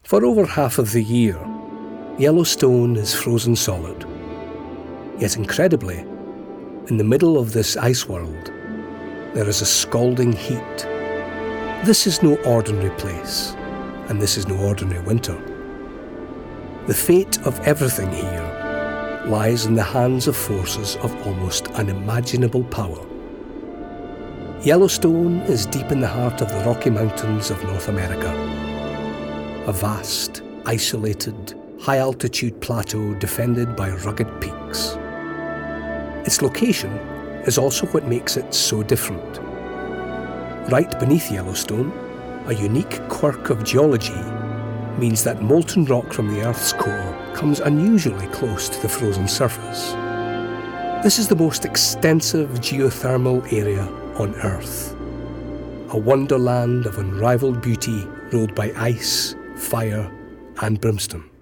For over half of the year, Yellowstone is frozen solid. Yet incredibly, in the middle of this ice world, there is a scalding heat. This is no ordinary place, and this is no ordinary winter. The fate of everything here lies in the hands of forces of almost unimaginable power. Yellowstone is deep in the heart of the Rocky Mountains of North America, a vast, isolated, high-altitude plateau defended by rugged peaks. Its location is also what makes it so different. Right beneath Yellowstone, a unique quirk of geology means that molten rock from the Earth's core comes unusually close to the frozen surface. This is the most extensive geothermal area on Earth, a wonderland of unrivaled beauty ruled by ice, fire, and brimstone.